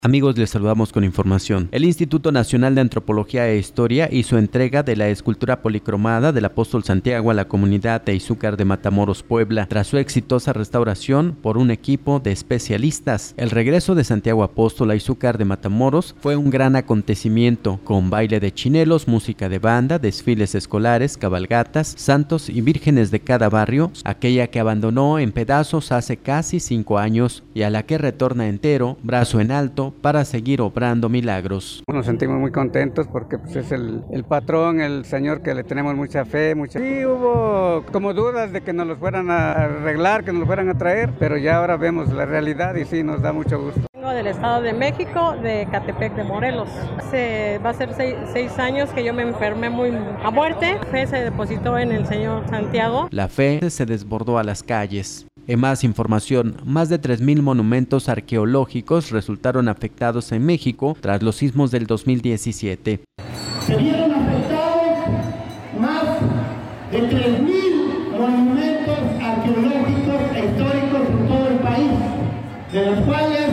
Amigos, les saludamos con información. El Instituto Nacional de Antropología e Historia hizo entrega de la escultura policromada del apóstol Santiago a la comunidad de Izúcar de Matamoros, Puebla, tras su exitosa restauración por un equipo de especialistas. El regreso de Santiago Apóstol a Izúcar de Matamoros fue un gran acontecimiento, con baile de chinelos, música de banda, desfiles escolares, cabalgatas, santos y vírgenes de cada barrio, aquella que abandonó en pedazos hace casi 5 años y a la que retorna entero, brazo en alto, para seguir obrando milagros. Nos sentimos muy contentos porque pues, es el patrón, el Señor que le tenemos mucha fe. Sí, hubo como dudas de que nos los fueran a arreglar, que nos los fueran a traer, pero ya ahora vemos la realidad y sí, nos da mucho gusto. Vengo del Estado de México, de Catepec de Morelos. Va a ser 6 años que yo me enfermé muy a muerte. La fe se depositó en el Señor Santiago. La fe se desbordó a las calles. En más información, más de 3,000 monumentos arqueológicos resultaron afectados en México tras los sismos del 2017. Se vieron afectados más de 3,000 monumentos arqueológicos e históricos en todo el país, de los cuales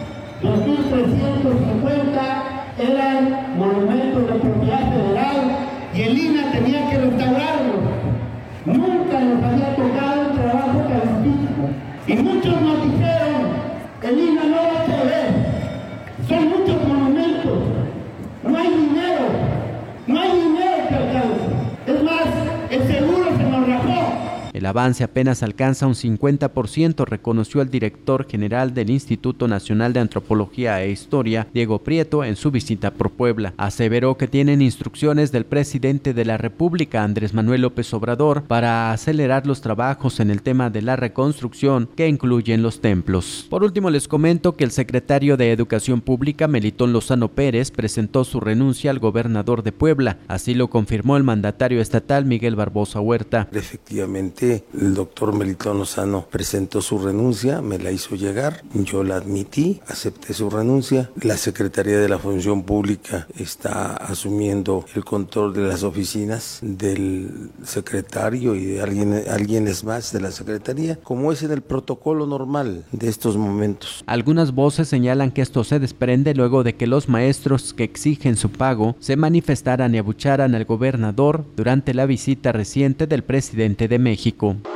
2,350 eran monumentos de propiedad federal y el INAH tenía que restaurarlos. Nunca nos había tocado un trabajo tan difícil. Y muchos nos dijeron, el INAH no va a poder. Son muchos monumentos. No hay dinero que alcance. Es más, el seguro se nos rajó. El avance apenas alcanza un 50%, reconoció el director general del Instituto Nacional de Antropología e Historia, Diego Prieto, en su visita por Puebla. Aseveró que tienen instrucciones del presidente de la República, Andrés Manuel López Obrador, para acelerar los trabajos en el tema de la reconstrucción, que incluyen los templos. Por último, les comento que el secretario de Educación Pública, Melitón Lozano Pérez, presentó su renuncia al gobernador de Puebla. Así lo confirmó el mandatario estatal, Miguel Barbosa Huerta. Efectivamente, el doctor Melitón Lozano presentó su renuncia, me la hizo llegar, yo la admití, acepté su renuncia. La Secretaría de la Función Pública está asumiendo el control de las oficinas del secretario y de alguien más de la Secretaría, como es en el protocolo normal de estos momentos. Algunas voces señalan que esto se desprende luego de que los maestros que exigen su pago se manifestaran y abucharan al gobernador durante la visita reciente del presidente de México.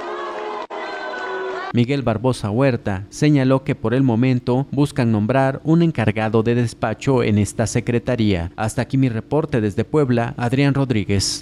Miguel Barbosa Huerta señaló que por el momento buscan nombrar un encargado de despacho en esta secretaría. Hasta aquí mi reporte desde Puebla, Adrián Rodríguez.